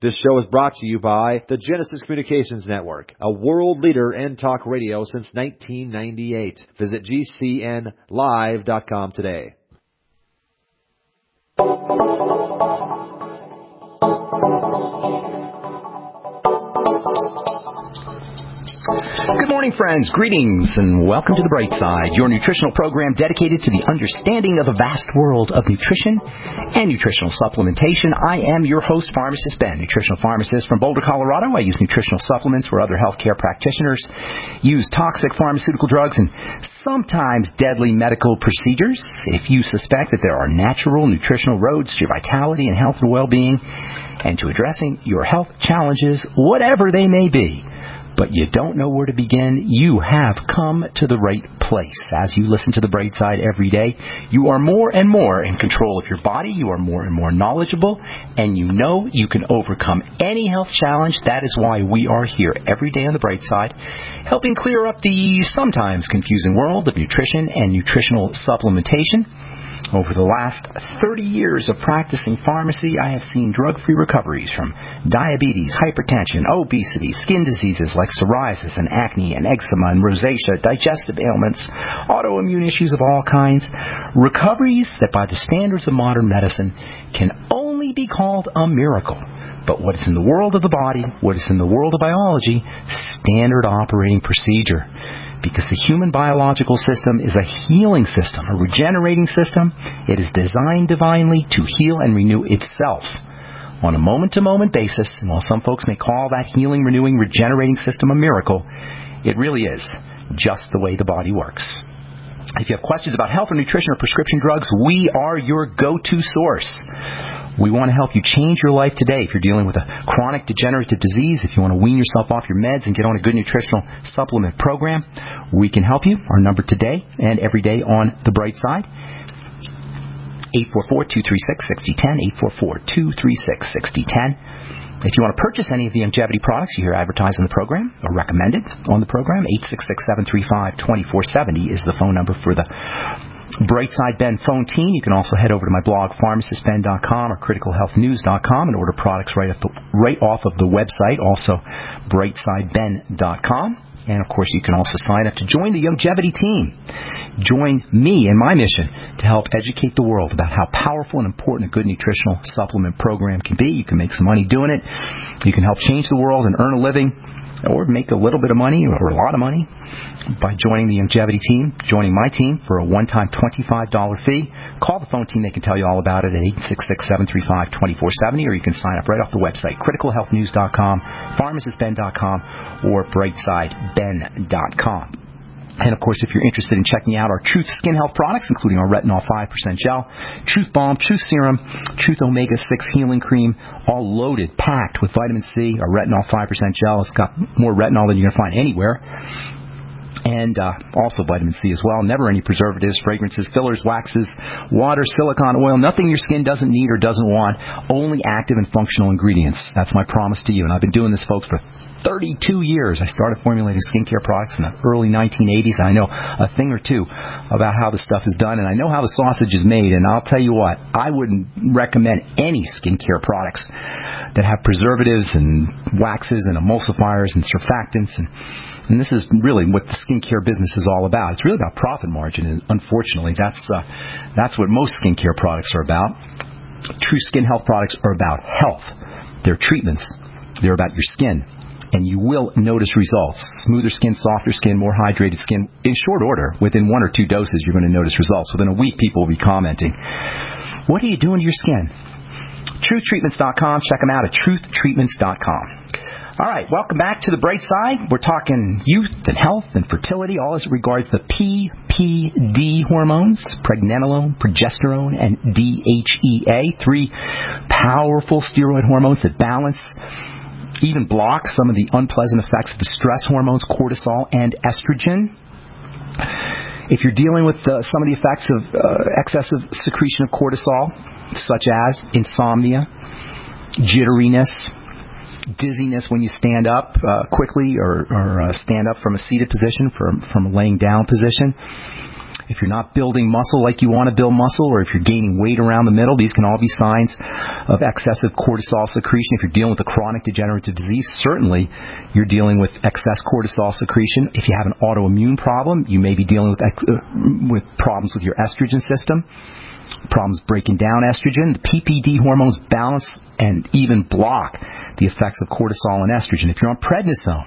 This show is brought to you by the Genesis Communications Network, a world leader in talk radio since 1998. Visit GCNlive.com today. Good morning, friends. Greetings, and welcome to The Bright Side, your nutritional program dedicated to the understanding of the vast world of nutrition and nutritional supplementation. I am your host, Pharmacist Ben, nutritional pharmacist from Boulder, Colorado. I use nutritional supplements where other healthcare practitioners use toxic pharmaceutical drugs and sometimes deadly medical procedures. If you suspect that there are natural nutritional roads to your vitality and health and well-being and to addressing your health challenges, whatever they may be, but you don't know where to begin, you have come to the right place. As you listen to The Bright Side every day, you are more and more in control of your body, you are more and more knowledgeable, and you know you can overcome any health challenge. That is why we are here every day on The Bright Side, helping clear up the sometimes confusing world of nutrition and nutritional supplementation. Over the last 30 years of practicing pharmacy, I have seen drug-free recoveries from diabetes, hypertension, obesity, skin diseases like psoriasis and acne and eczema and rosacea, digestive ailments, autoimmune issues of all kinds. Recoveries that by the standards of modern medicine can only be called a miracle. But what is in the world of the body, what is in the world of biology, standard operating procedure. Because the human biological system is a healing system, a regenerating system. It is designed divinely to heal and renew itself on a moment-to-moment basis. And while some folks may call that healing, renewing, regenerating system a miracle, it really is just the way the body works. If you have questions about health or nutrition or prescription drugs, we are your go-to source. We want to help you change your life today. If you're dealing with a chronic degenerative disease, if you want to wean yourself off your meds and get on a good nutritional supplement program, we can help you. Our number today and every day on The Bright Side, 844-236-6010, 844-236-6010. If you want to purchase any of the longevity products you hear advertised on the program or recommended on the program, 866-735-2470 is the phone number for the Brightside Ben phone team. You can also head over to my blog, pharmacistben.com or criticalhealthnews.com, and order products right off of the website, also brightsideben.com. And, of course, you can also sign up to join the longevity team. Join me in my mission to help educate the world about how powerful and important a good nutritional supplement program can be. You can make some money doing it. You can help change the world and earn a living, or make a little bit of money or a lot of money by joining the longevity team, joining my team for a one-time $25 fee. Call the phone team. They can tell you all about it at 866-735-2470, or you can sign up right off the website, criticalhealthnews.com, pharmacistben.com, or brightsideben.com. And, of course, if you're interested in checking out our Truth Skin Health products, including our Retinol 5% Gel, Truth Balm, Truth Serum, Truth Omega 6 Healing Cream, all loaded, packed with vitamin C, our Retinol 5% Gel. It's got more retinol than you're going to find anywhere. And also vitamin C as well. Never any preservatives, fragrances, fillers, waxes, water, silicone, oil, nothing your skin doesn't need or doesn't want, only active and functional ingredients. That's my promise to you. And I've been doing this, folks, for 32 years. I started formulating skincare products in the early 1980s. And I know a thing or two about how the stuff is done, and I know how the sausage is made. And I'll tell you what, I wouldn't recommend any skincare products that have preservatives and waxes and emulsifiers and surfactants, and this is really what the skincare business is all about. It's really about profit margin, and unfortunately, that's what most skincare products are about. True Skin Health products are about health. They're treatments. They're about your skin, and you will notice results. Smoother skin, softer skin, more hydrated skin. In short order, within 1 or 2 doses, you're going to notice results. Within a week, people will be commenting, "What are you doing to your skin?" TruthTreatments.com. Check them out at TruthTreatments.com. All right, welcome back to The Bright Side. We're talking youth and health and fertility, all as it regards the PPD hormones, pregnenolone, progesterone, and DHEA, 3 powerful steroid hormones that balance, even block some of the unpleasant effects of the stress hormones, cortisol and estrogen. If you're dealing with some of the effects of excessive secretion of cortisol, such as insomnia, jitteriness, dizziness when you stand up quickly or stand up from a seated position, from a laying down position, If you're not building muscle like you want to build muscle, or if you're gaining weight around the middle, these can all be signs of excessive cortisol secretion. If you're dealing with a chronic degenerative disease, certainly you're dealing with excess cortisol secretion. If you have an autoimmune problem, you may be dealing with problems with your estrogen system, problems breaking down estrogen. The PPD hormones balance and even block the effects of cortisol and estrogen. If you're on prednisone,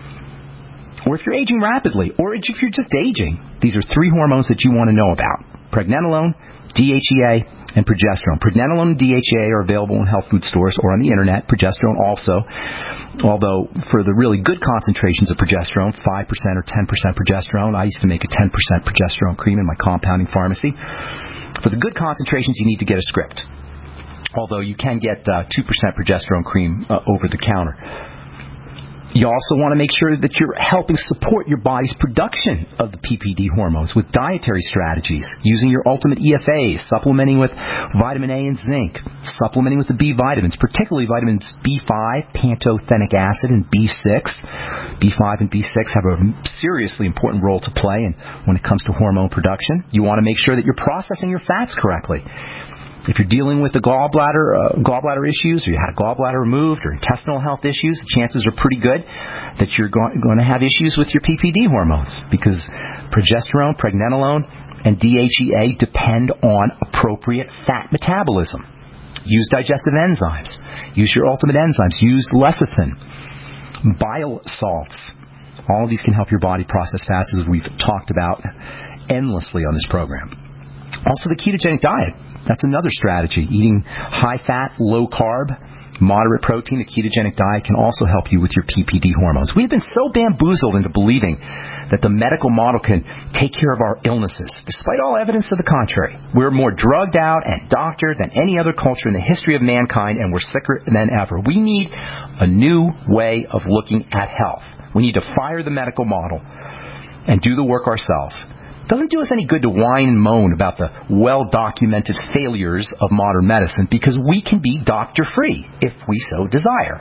or if you're aging rapidly, or if you're just aging, these are 3 hormones that you want to know about: pregnenolone, DHEA, and progesterone. Pregnenolone and DHEA are available in health food stores or on the internet. Progesterone also, although for the really good concentrations of progesterone, 5% or 10% progesterone. I used to make a 10% progesterone cream in my compounding pharmacy. For the good concentrations, you need to get a script, although you can get 2% progesterone cream over the counter. You also want to make sure that you're helping support your body's production of the PPD hormones with dietary strategies, using your ultimate EFAs, supplementing with vitamin A and zinc, supplementing with the B vitamins, particularly vitamins B5, pantothenic acid, and B6. B5 and B6 have a seriously important role to play when it comes to hormone production. You want to make sure that you're processing your fats correctly. If you're dealing with the gallbladder issues, or you had a gallbladder removed, or intestinal health issues, the chances are pretty good that you're going to have issues with your PPD hormones, because progesterone, pregnenolone, and DHEA depend on appropriate fat metabolism. Use digestive enzymes. Use your ultimate enzymes. Use lecithin, bile salts. All of these can help your body process fats, as we've talked about endlessly on this program. Also, the ketogenic diet. That's another strategy. Eating high-fat, low-carb, moderate protein, a ketogenic diet can also help you with your PPD hormones. We've been so bamboozled into believing that the medical model can take care of our illnesses, despite all evidence to the contrary. We're more drugged out and doctored than any other culture in the history of mankind, and we're sicker than ever. We need a new way of looking at health. We need to fire the medical model and do the work ourselves. It doesn't do us any good to whine and moan about the well-documented failures of modern medicine, because we can be doctor-free if we so desire.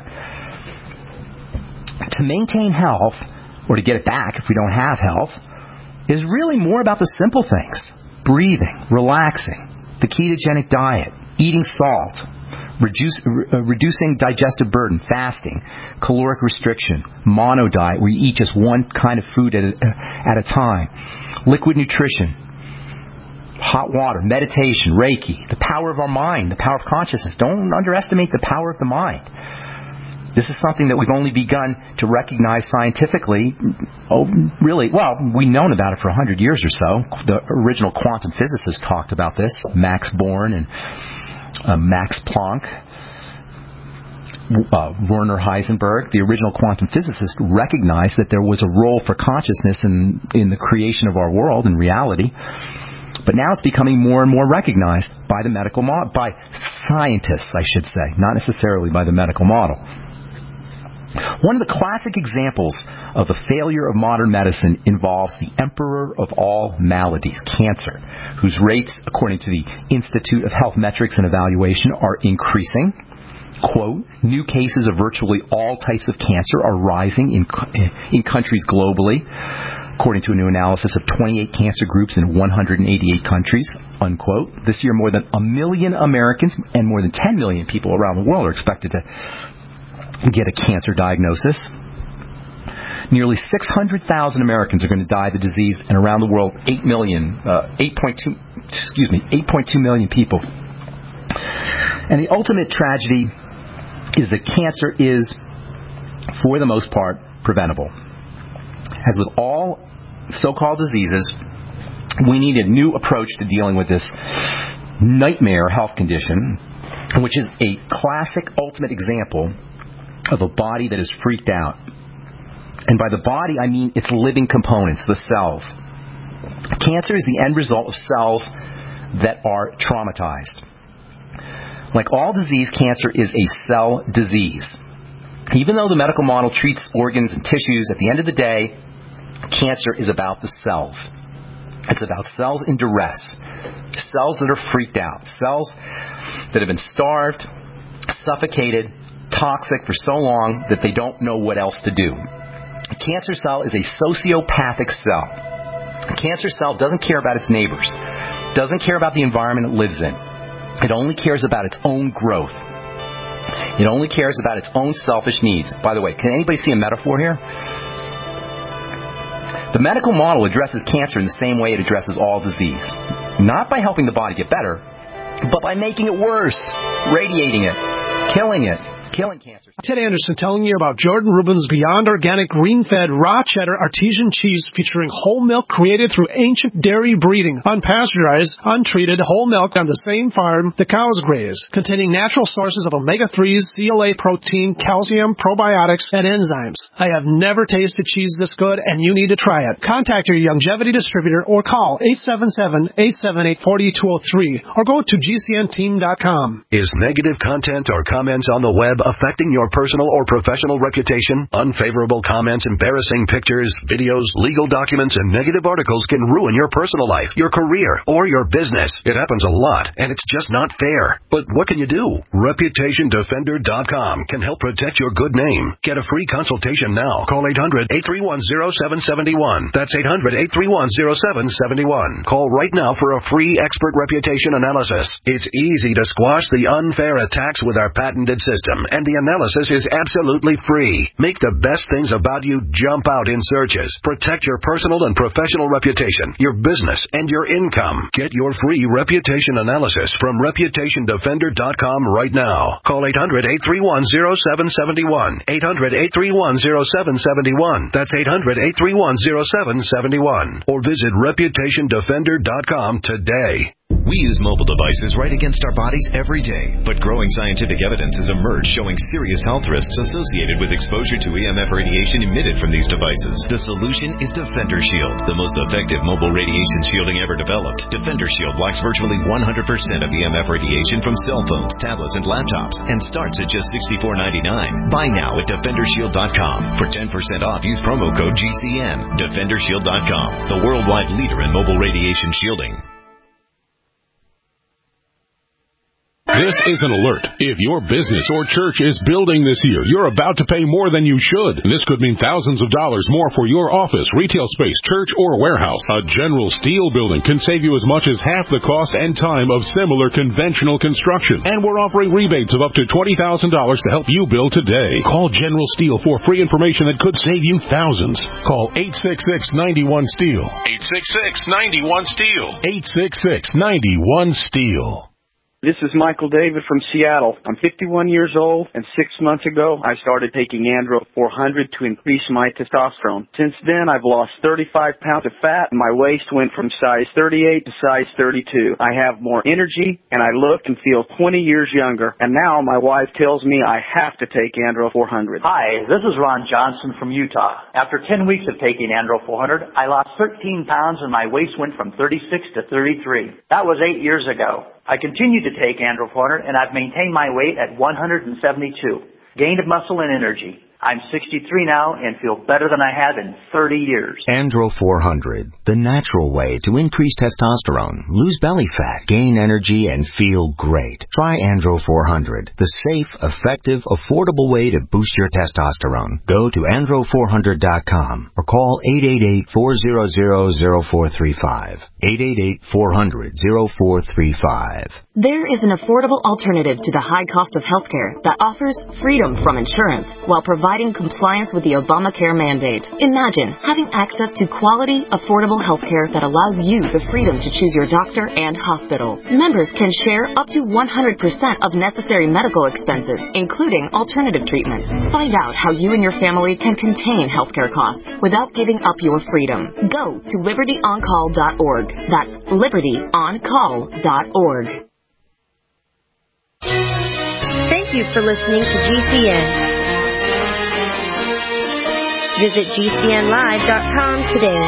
To maintain health, or to get it back if we don't have health, is really more about the simple things: breathing, relaxing, the ketogenic diet, eating salt, reducing digestive burden, fasting, caloric restriction, mono diet, where you eat just one kind of food at a time, liquid nutrition, hot water, meditation, Reiki, the power of our mind, the power of consciousness. Don't underestimate the power of the mind. This is something that we've only begun to recognize scientifically. We've known about it for 100 years or so. The original quantum physicists talked about this, Max Born and Max Planck, Werner Heisenberg. The original quantum physicists recognized that there was a role for consciousness in the creation of our world and reality. But now it's becoming more and more recognized by the medical model, by scientists, I should say, not necessarily by the medical model. One of the classic examples of the failure of modern medicine involves the emperor of all maladies, cancer, whose rates, according to the Institute of Health Metrics and Evaluation, are increasing. Quote, new cases of virtually all types of cancer are rising in countries globally, according to a new analysis of 28 cancer groups in 188 countries, unquote. This year, more than 1 million Americans and more than 10 million people around the world are expected to get a cancer diagnosis. Nearly 600,000 Americans are going to die of the disease, and around the world, 8.2 million people. And the ultimate tragedy is that cancer is, for the most part, preventable. As with all so-called diseases, we need a new approach to dealing with this nightmare health condition, which is a classic ultimate example of a body that is freaked out. And by the body, I mean its living components, the cells. Cancer is the end result of cells that are traumatized. Like all disease, cancer is a cell disease. Even though the medical model treats organs and tissues, at the end of the day, cancer is about the cells. It's about cells in duress, cells that are freaked out, cells that have been starved, suffocated, toxic for so long that they don't know what else to do. A cancer cell is a sociopathic cell. A cancer cell doesn't care about its neighbors, doesn't care about the environment it lives in. It only cares about its own growth. It only cares about its own selfish needs. By the way, can anybody see a metaphor here? The medical model addresses cancer in the same way it addresses all disease. Not by helping the body get better, but by making it worse, radiating it, killing cancer. Ted Anderson telling you about Jordan Rubin's Beyond Organic Green-Fed Raw Cheddar Artesian Cheese featuring whole milk created through ancient dairy breeding, unpasteurized, untreated whole milk on the same farm the cows graze, containing natural sources of omega-3s, CLA protein, calcium, probiotics, and enzymes. I have never tasted cheese this good, and you need to try it. Contact your Youngevity distributor or call 877-878-4203 or go to gcnteam.com. Is negative content or comments on the web affecting your personal or professional reputation? Unfavorable comments, embarrassing pictures, videos, legal documents, and negative articles can ruin your personal life, your career, or your business. It happens a lot, and it's just not fair. But what can you do? ReputationDefender.com can help protect your good name. Get a free consultation now. Call 800-831-0771. That's 800-831-0771. Call right now for a free expert reputation analysis. It's easy to squash the unfair attacks with our patented system, and the analysis is absolutely free. Make the best things about you jump out in searches. Protect your personal and professional reputation, your business, and your income. Get your free reputation analysis from ReputationDefender.com right now. Call 800-831-0771. 800-831-0771. That's 800-831-0771. Or visit ReputationDefender.com today. We use mobile devices right against our bodies every day, but growing scientific evidence has emerged showing serious health risks associated with exposure to EMF radiation emitted from these devices. The solution is Defender Shield, the most effective mobile radiation shielding ever developed. Defender Shield blocks virtually 100% of EMF radiation from cell phones, tablets, and laptops, and starts at just $64.99. Buy now at DefenderShield.com. For 10% off, use promo code GCN. DefenderShield.com, the worldwide leader in mobile radiation shielding. This is an alert. If your business or church is building this year, you're about to pay more than you should. This could mean thousands of dollars more for your office, retail space, church, or warehouse. A General Steel building can save you as much as half the cost and time of similar conventional construction. And we're offering rebates of up to $20,000 to help you build today. Call General Steel for free information that could save you thousands. Call 866-91-STEEL. 866-91-STEEL. 866-91-STEEL. This is Michael David from Seattle. I'm 51 years old, and 6 months ago, I started taking Andro 400 to increase my testosterone. Since then, I've lost 35 pounds of fat, and my waist went from size 38 to size 32. I have more energy, and I look and feel 20 years younger. And now my wife tells me I have to take Andro 400. Hi, this is Ron Johnson from Utah. After 10 weeks of taking Andro 400, I lost 13 pounds, and my waist went from 36 to 33. That was 8 years ago. I continue to take Andro 400, and I've maintained my weight at 172. Gained muscle and energy. I'm 63 now and feel better than I have in 30 years. Andro 400, the natural way to increase testosterone, lose belly fat, gain energy, and feel great. Try Andro 400, the safe, effective, affordable way to boost your testosterone. Go to andro400.com or call 888-400-0435. 888-400-0435. There is an affordable alternative to the high cost of healthcare that offers freedom from insurance while providing compliance with the Obamacare mandate. Imagine having access to quality, affordable healthcare that allows you the freedom to choose your doctor and hospital. Members can share up to 100% of necessary medical expenses, including alternative treatments. Find out how you and your family can contain healthcare costs without giving up your freedom. Go to libertyoncall.org. That's libertyoncall.org. Thank you for listening to GCN. Visit GCNlive.com today.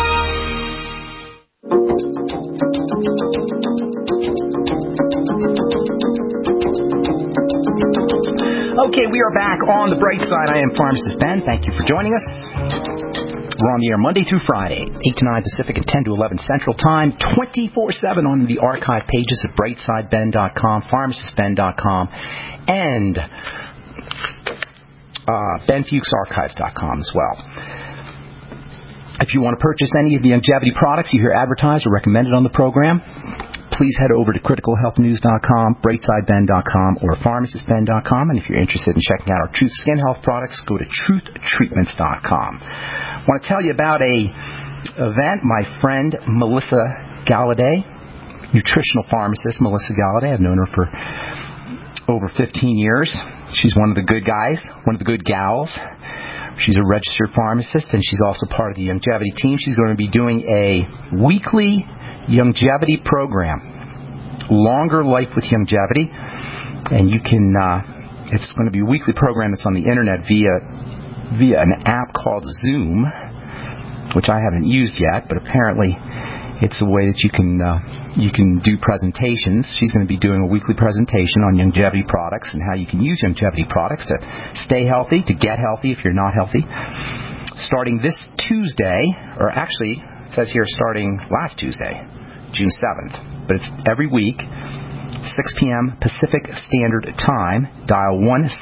Okay, we are back on the bright side. I am Pharmacist Ben. Thank you for joining us. We're on the air Monday through Friday, 8 to 9 Pacific and 10 to 11 Central Time, 24/7 on the archive pages at brightsideben.com, pharmacistben.com, and BenFuchsArchives.com as well. I If you want to purchase any of the Youngevity products you hear advertised or recommended on the program, please head over to criticalhealthnews.com, brightsideben.com, or pharmacistben.com. And if you're interested in checking out our Truth Skin Health products, go to truthtreatments.com. I want to tell you about a event. My friend Melissa Galladay, nutritional pharmacist Melissa Galladay. I've known her for over 15 years. She's one of the good guys, one of the good gals. She's a registered pharmacist, and she's also part of the Youngevity team. She's going to be doing a weekly Youngevity program, Longer Life with Youngevity, and you can. It's going to be a weekly program that's on the internet via an app called Zoom, which I haven't used yet, but apparently it's a way that you can do presentations. She's going to be doing a weekly presentation on Youngevity products and how you can use Youngevity products to stay healthy, to get healthy if you're not healthy. Starting this Tuesday, or actually it says here starting last Tuesday, June 7th, but it's every week, 6 p.m. Pacific Standard Time. Dial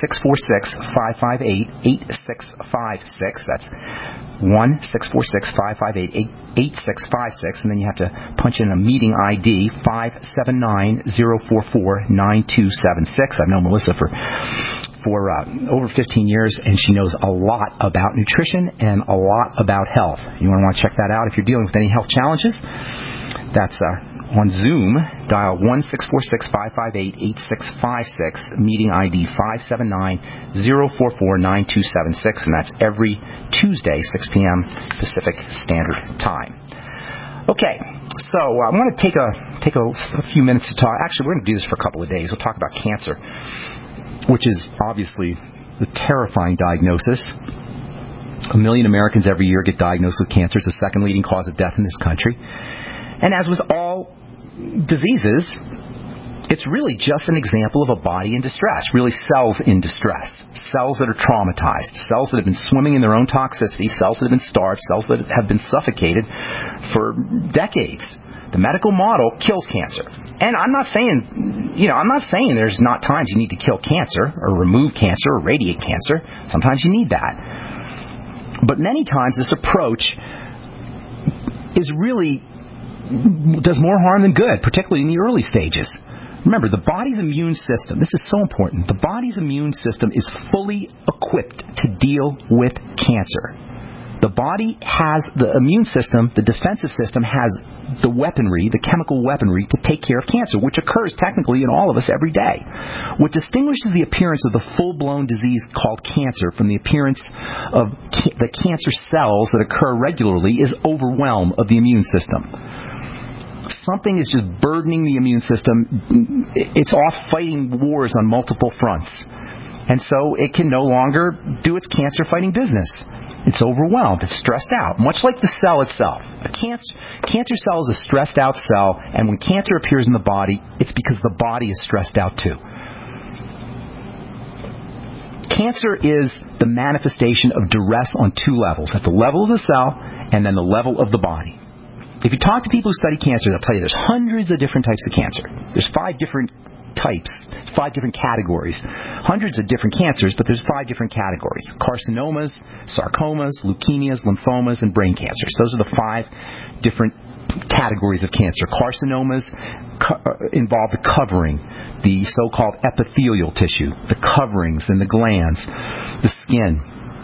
1-646-558-8656. That's 1-646-558-8656, and then you have to punch in a meeting ID 579-044-9276. I've known Melissa for over 15 years, and she knows a lot about nutrition and a lot about health. You want to check that out if you're dealing with any health challenges. That's on Zoom. Dial 1-646-558-8656, meeting ID 579-044-9276, and that's every Tuesday, 6 p.m. Pacific Standard Time. Okay, so I want to take a few minutes to talk. Actually, we're going to do this for a couple of days. We'll talk about cancer, which is obviously the terrifying diagnosis. 1 million Americans every year get diagnosed with cancer. It's the second leading cause of death in this country. And as with all diseases, it's really just an example of a body in distress, really cells in distress, cells that are traumatized, cells that have been swimming in their own toxicity, cells that have been starved, cells that have been suffocated for decades. The medical model kills cancer. And I'm not saying there's not times you need to kill cancer or remove cancer or radiate cancer. Sometimes you need that. But many times this approach does more harm than good, particularly in the early stages. Remember, the body's immune system, this is so important, the body's immune system is fully equipped to deal with cancer. The body has the immune system, the defensive system has the weaponry, the chemical weaponry to take care of cancer, which occurs technically in all of us every day. What distinguishes the appearance of the full-blown disease called cancer from the appearance of the cancer cells that occur regularly is overwhelm of the immune system. Something is just burdening the immune system. It's off fighting wars on multiple fronts. And so it can no longer do its cancer-fighting business. It's overwhelmed. It's stressed out, much like the cell itself. A cancer cell is a stressed-out cell, and when cancer appears in the body, it's because the body is stressed out too. Cancer is the manifestation of duress on two levels, at the level of the cell and then the level of the body. If you talk to people who study cancer, they'll tell you there's hundreds of different types of cancer. There's 5 different types, 5 different categories. Hundreds of different cancers, but there's 5 different categories. Carcinomas, sarcomas, leukemias, lymphomas, and brain cancers. Those are the 5 different categories of cancer. Carcinomas involve the covering, the so-called epithelial tissue, the coverings and the glands, the skin.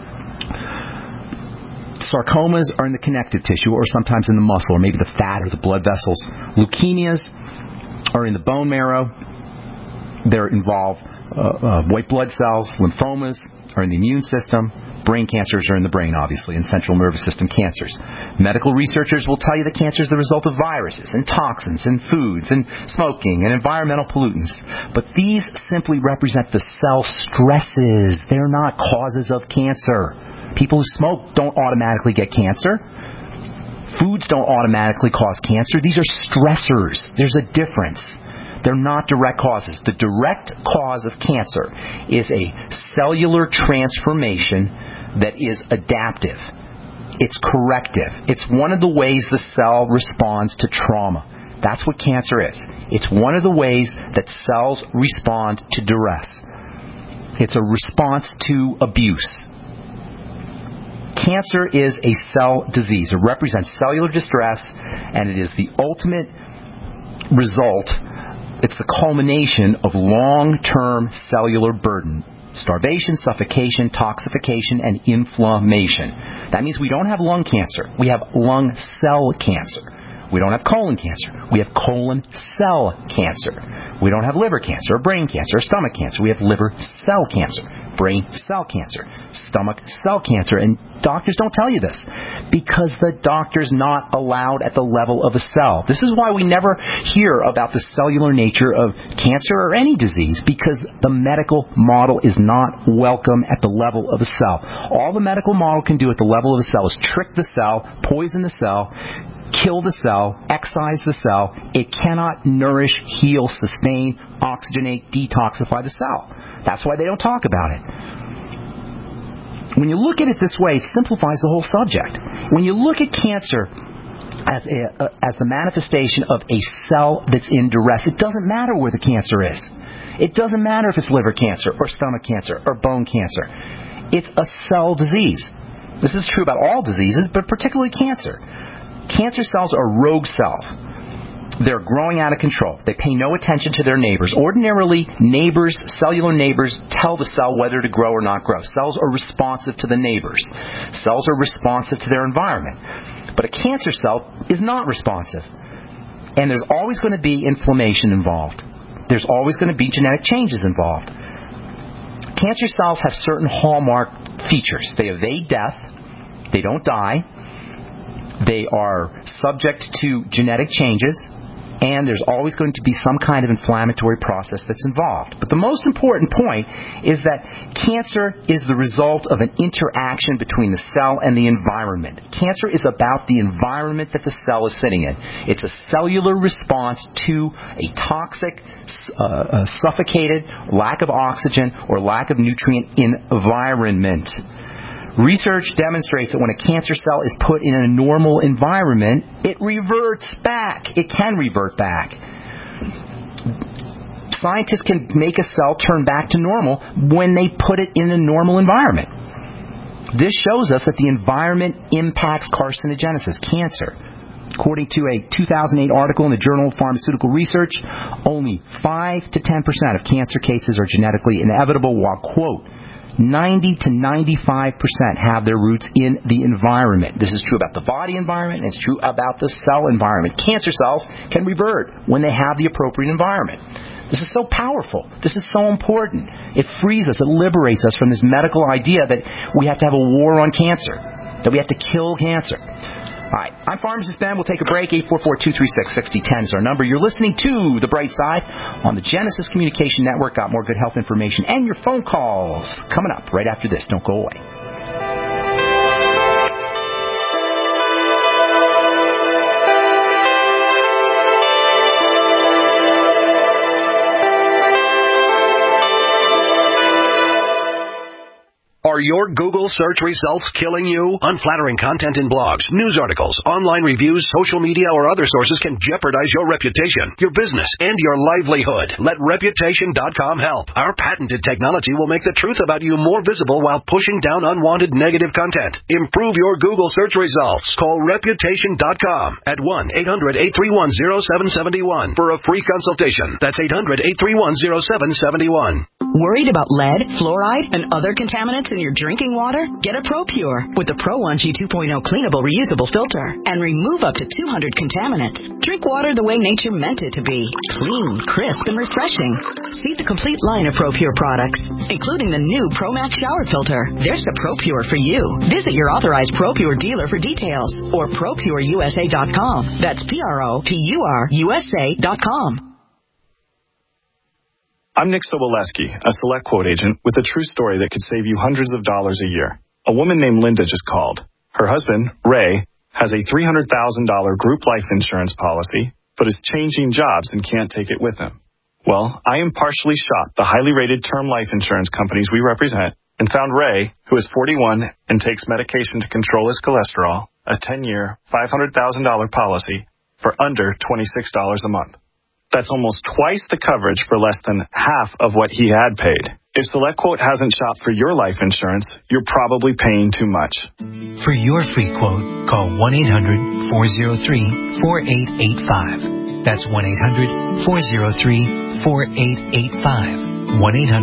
Sarcomas are in the connective tissue or sometimes in the muscle or maybe the fat or the blood vessels. Leukemias are in the bone marrow. They involve white blood cells. Lymphomas are in the immune system. Brain cancers are in the brain, obviously, and central nervous system cancers. Medical researchers will tell you that cancer is the result of viruses and toxins and foods and smoking and environmental pollutants. But these simply represent the cell stresses. They're not causes of cancer. People who smoke don't automatically get cancer. Foods don't automatically cause cancer. These are stressors. There's a difference. They're not direct causes. The direct cause of cancer is a cellular transformation that is adaptive. It's corrective. It's one of the ways the cell responds to trauma. That's what cancer is. It's one of the ways that cells respond to duress. It's a response to abuse. Cancer is a cell disease. It represents cellular distress, and it is the ultimate result. It's the culmination of long-term cellular burden. Starvation, suffocation, toxification, and inflammation. That means we don't have lung cancer. We have lung cell cancer. We don't have colon cancer. We have colon cell cancer. We don't have liver cancer or brain cancer or stomach cancer. We have liver cell cancer, brain cell cancer, stomach cell cancer. And doctors don't tell you this because the doctor's not allowed at the level of a cell. This is why we never hear about the cellular nature of cancer or any disease, because the medical model is not welcome at the level of a cell. All the medical model can do at the level of a cell is trick the cell, poison the cell, kill the cell, excise the cell. It cannot nourish, heal, sustain, oxygenate, detoxify the cell. That's why they don't talk about it. When you look at it this way, it simplifies the whole subject. When you look at cancer as the manifestation of a cell that's in duress, it doesn't matter where the cancer is. It doesn't matter if it's liver cancer or stomach cancer or bone cancer. It's a cell disease. This is true about all diseases, but particularly cancer. Cancer cells are rogue cells. They're growing out of control. They pay no attention to their neighbors. Ordinarily, cellular neighbors tell the cell whether to grow or not grow. Cells are responsive to the neighbors. Cells are responsive to their environment. But a cancer cell is not responsive. And there's always going to be inflammation involved. There's always going to be genetic changes involved. Cancer cells have certain hallmark features. They evade death. They don't die. They are subject to genetic changes, and there's always going to be some kind of inflammatory process that's involved. But the most important point is that cancer is the result of an interaction between the cell and the environment. Cancer is about the environment that the cell is sitting in. It's a cellular response to a toxic, suffocated, lack of oxygen, or lack of nutrient environment. Research demonstrates that when a cancer cell is put in a normal environment, it reverts back. It can revert back. Scientists can make a cell turn back to normal when they put it in a normal environment. This shows us that the environment impacts carcinogenesis, cancer. According to a 2008 article in the Journal of Pharmaceutical Research, only 5 to 10% of cancer cases are genetically inevitable, while, quote, 90 to 95% have their roots in the environment. This is true about the body environment, and it's true about the cell environment. Cancer cells can revert when they have the appropriate environment. This is so powerful. This is so important. It frees us. It liberates us from this medical idea that we have to have a war on cancer, that we have to kill cancer. All right, I'm Pharmacist Ben. We'll take a break. 844-236-6010 is our number. You're listening to The Bright Side on the Genesis Communication Network. Got more good health information and your phone calls coming up right after this. Don't go away. Are your Google search results killing you? Unflattering content in blogs, news articles, online reviews, social media, or other sources can jeopardize your reputation, your business, and your livelihood. Let Reputation.com help. Our patented technology will make the truth about you more visible while pushing down unwanted negative content. Improve your Google search results. Call Reputation.com at 1-800-831-0771 for a free consultation. That's 800-831-0771. Worried about lead, fluoride, and other contaminants in your drinking water? Get a ProPure with the Pro1G 2.0 cleanable reusable filter and remove up to 200 contaminants. Drink water the way nature meant it to be. Clean, crisp, and refreshing. See the complete line of ProPure products, including the new ProMax shower filter. There's a ProPure for you. Visit your authorized ProPure dealer for details or ProPureUSA.com. That's ProPureUSA.com. I'm Nick Soboleski, a Select Quote agent with a true story that could save you hundreds of dollars a year. A woman named Linda just called. Her husband, Ray, has a $300,000 group life insurance policy, but is changing jobs and can't take it with him. Well, I impartially shopped the highly rated term life insurance companies we represent and found Ray, who is 41 and takes medication to control his cholesterol, a 10-year, $500,000 policy for under $26 a month. That's almost twice the coverage for less than half of what he had paid. If SelectQuote hasn't shopped for your life insurance, you're probably paying too much. For your free quote, call 1-800-403-4885. That's 1-800-403-4885.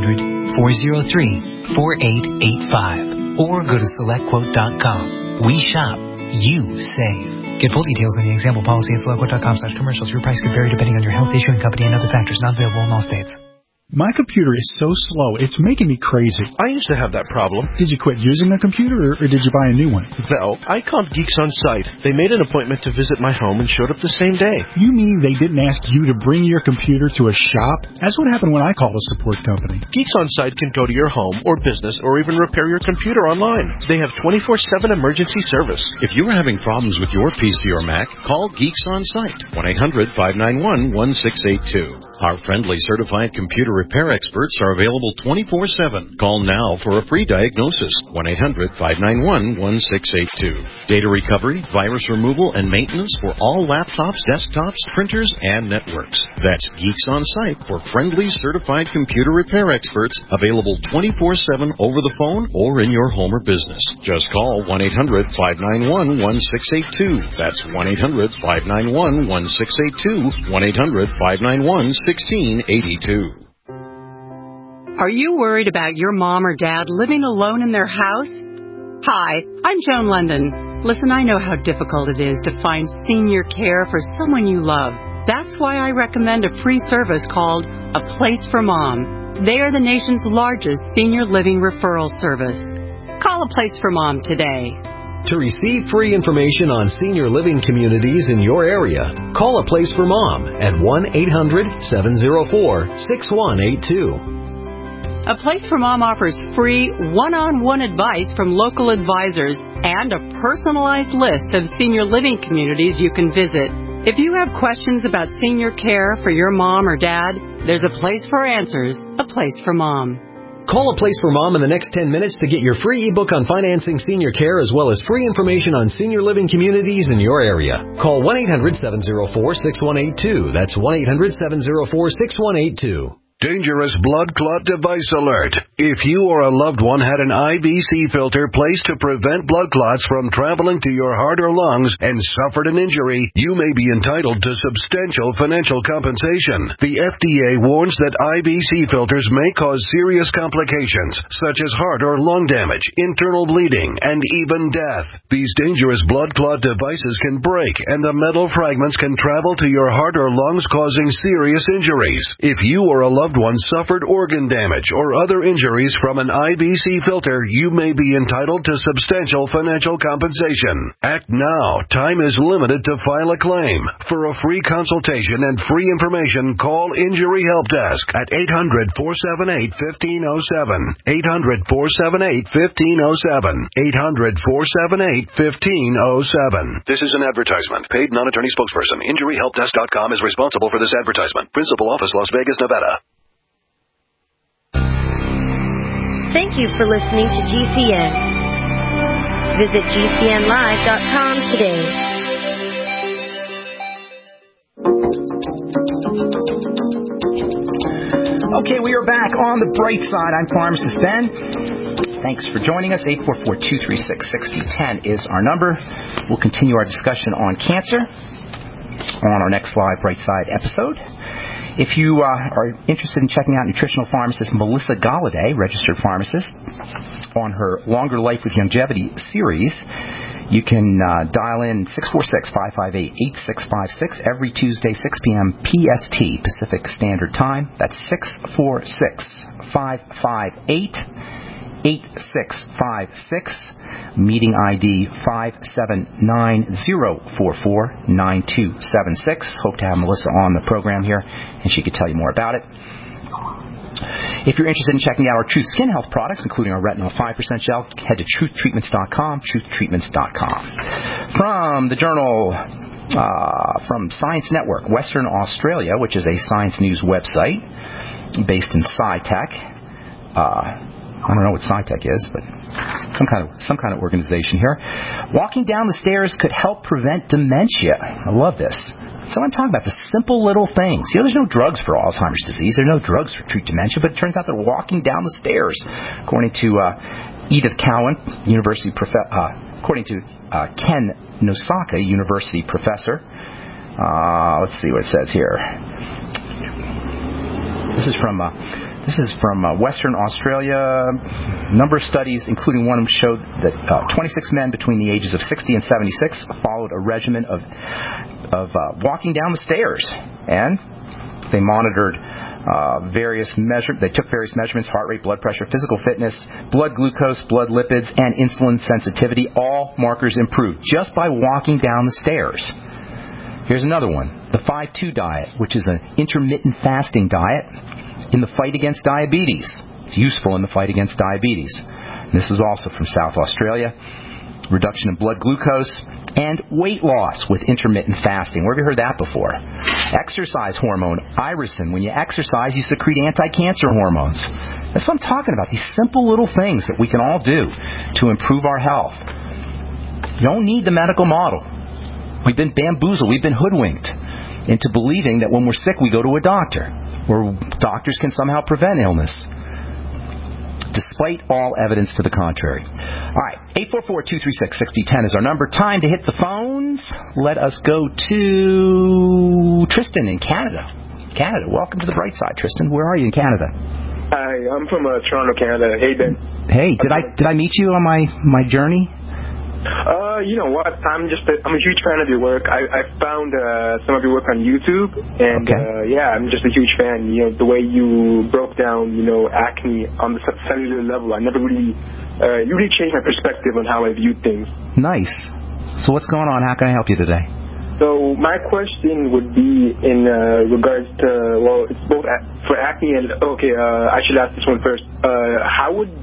1-800-403-4885. Or go to SelectQuote.com. We shop. You save. Get full details on the example policy at SelectQuote.com/commercials. Your price could vary depending on your health, issuing company, and other factors. Not available in all states. My computer is so slow, it's making me crazy. I used to have that problem. Did you quit using the computer, or did you buy a new one? No, I called Geeks On Site. They made an appointment to visit my home and showed up the same day. You mean they didn't ask you to bring your computer to a shop? That's what happened when I called a support company. Geeks On Site can go to your home or business or even repair your computer online. They have 24/7 emergency service. If you are having problems with your PC or Mac, call Geeks On Site. 1-800-591-1682. Our friendly certified computer repair experts are available 24/7. Call now for a free diagnosis. 1-800-591-1682. Data recovery, virus removal, and maintenance for all laptops, desktops, printers, and networks. That's Geeks On Site for friendly certified computer repair experts, available 24/7 over the phone or in your home or business. Just call 1-800-591-1682. That's 1-800-591-1682. 1-800-591-1682. Are you worried about your mom or dad living alone in their house? Hi, I'm Joan London. Listen, I know how difficult it is to find senior care for someone you love. That's why I recommend a free service called A Place for Mom. They are the nation's largest senior living referral service. Call A Place for Mom today. To receive free information on senior living communities in your area, call A Place for Mom at 1-800-704-6182. A Place for Mom offers free one-on-one advice from local advisors and a personalized list of senior living communities you can visit. If you have questions about senior care for your mom or dad, there's a place for answers, A Place for Mom. Call A Place for Mom in the next 10 minutes to get your free ebook on financing senior care as well as free information on senior living communities in your area. Call 1-800-704-6182. That's 1-800-704-6182. Dangerous blood clot device alert. If you or a loved one had an IBC filter placed to prevent blood clots from traveling to your heart or lungs and suffered an injury, you may be entitled to substantial financial compensation. The FDA warns that IBC filters may cause serious complications, such as heart or lung damage, internal bleeding, and even death. These dangerous blood clot devices can break, and the metal fragments can travel to your heart or lungs, causing serious injuries. If you or a loved one suffered organ damage or other injuries from an IBC filter, you may be entitled to substantial financial compensation. Act now. Time is limited to file a claim. For a free consultation and free information, call Injury Help Desk at 800-478-1507. 800-478-1507. 800-478-1507. This is an advertisement. Paid non-attorney spokesperson. InjuryHelpDesk.com is responsible for this advertisement. Principal office, Las Vegas, Nevada. Thank you for listening to GCN. Visit GCNlive.com today. Okay, we are back on the bright side. I'm Pharmacist Ben. Thanks for joining us. 844-236-6010 is our number. We'll continue our discussion on cancer on our next live Bright Side episode. If you are interested in checking out nutritional pharmacist Melissa Galladay, registered pharmacist, on her Longer Life with Longevity series, you can dial in 646-558-8656 every Tuesday, 6 p.m. PST, Pacific Standard Time. That's 646-558-8656. Meeting ID 579-044-9276. Hope to have Melissa on the program here, and she could tell you more about it. If you're interested in checking out our Truth Skin Health products, including our Retinol 5% gel, head to truthtreatments.com, truthtreatments.com. From the journal, from Science Network, Western Australia, which is a science news website based in SciTech. I don't know what SciTech is, but some kind of organization here. Walking down the stairs could help prevent dementia. I love this. So I'm talking about the simple little things. There's no drugs for Alzheimer's disease. There are no drugs for treat dementia, but it turns out that walking down the stairs, according to Edith Cowan, according to Ken Nosaka, university professor. Let's see what it says here. This is from Western Australia. A number of studies, including one, showed that 26 men between the ages of 60 and 76 followed a regimen of walking down the stairs, and they monitored they took various measurements: heart rate, blood pressure, physical fitness, blood glucose, blood lipids, and insulin sensitivity. All markers improved just by walking down the stairs. Here's another one: the 5-2 diet, which is an intermittent fasting diet in the fight against diabetes. It's useful in the fight against diabetes. And this is also from South Australia. Reduction in blood glucose and weight loss with intermittent fasting. Where have you heard that before? Exercise hormone, irisin. When you exercise, you secrete anti-cancer hormones. That's what I'm talking about. These simple little things that we can all do to improve our health. You don't need the medical model. We've been bamboozled. We've been hoodwinked into believing that when we're sick, we go to a doctor, where doctors can somehow prevent illness, despite all evidence to the contrary. All right, 844-236-6010 is our number. Time to hit the phones. Let us go to Tristan in Canada. Welcome to the bright side, Tristan. Where are you in Canada? Hi, I'm from Toronto, Canada. Hey, Ben. Hey, did I meet you on my journey? You know what? I'm a huge fan of your work. I found some of your work on YouTube, and I'm just a huge fan. The way you broke down, acne on the cellular level. I never really, you really changed my perspective on how I viewed things. Nice. So what's going on? How can I help you today? So my question would be in regards to, it's both for acne and, I should ask this one first. How would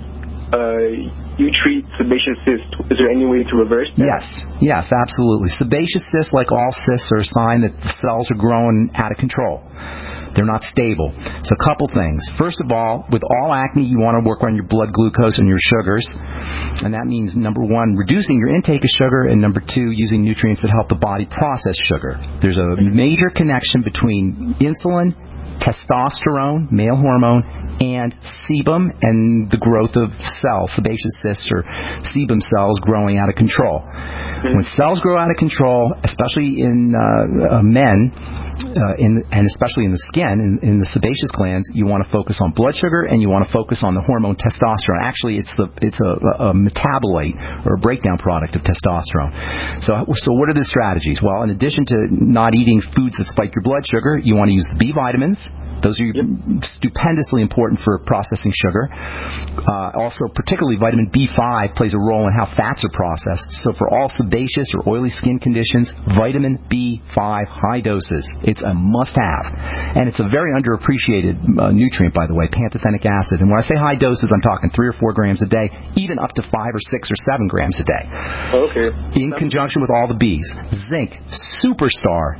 you treat sebaceous cysts? Is there any way to reverse that? Yes, absolutely. Sebaceous cysts, like all cysts, are a sign that the cells are growing out of control. They're not stable. So a couple things. First of all, with all acne, you want to work on your blood glucose and your sugars. And that means, number one, reducing your intake of sugar, and number two, using nutrients that help the body process sugar. There's a major connection between insulin, testosterone, male hormone, and sebum, and the growth of cells, sebaceous cysts or sebum cells growing out of control. When cells grow out of control, especially in men, and especially in the skin, in the sebaceous glands, you want to focus on blood sugar and you want to focus on the hormone testosterone. Actually, it's a metabolite or a breakdown product of testosterone. So what are the strategies? Well, in addition to not eating foods that spike your blood sugar, you want to use the B vitamins. Those are stupendously important for processing sugar. Also, particularly vitamin B5 plays a role in how fats are processed. So for all sebaceous or oily skin conditions, vitamin B5, high doses. It's a must-have. And it's a very underappreciated nutrient, by the way, pantothenic acid. And when I say high doses, I'm talking 3 or 4 grams a day, even up to 5 or 6 or 7 grams a day. Okay. In conjunction with all the Bs. Zinc, superstar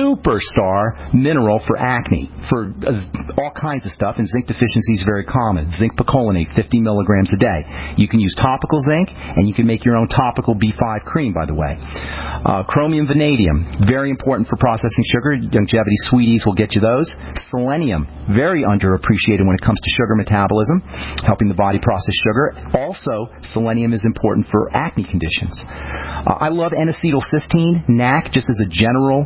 mineral for acne, for all kinds of stuff, and zinc deficiency is very common. Zinc picolinate, 50 milligrams a day. You can use topical zinc, and you can make your own topical B5 cream, by the way. Chromium, vanadium, very important for processing sugar. Longevity Sweeties will get you those. Selenium, very underappreciated when it comes to sugar metabolism, helping the body process sugar. Also, selenium is important for acne conditions. I love N-acetylcysteine, NAC, just as a general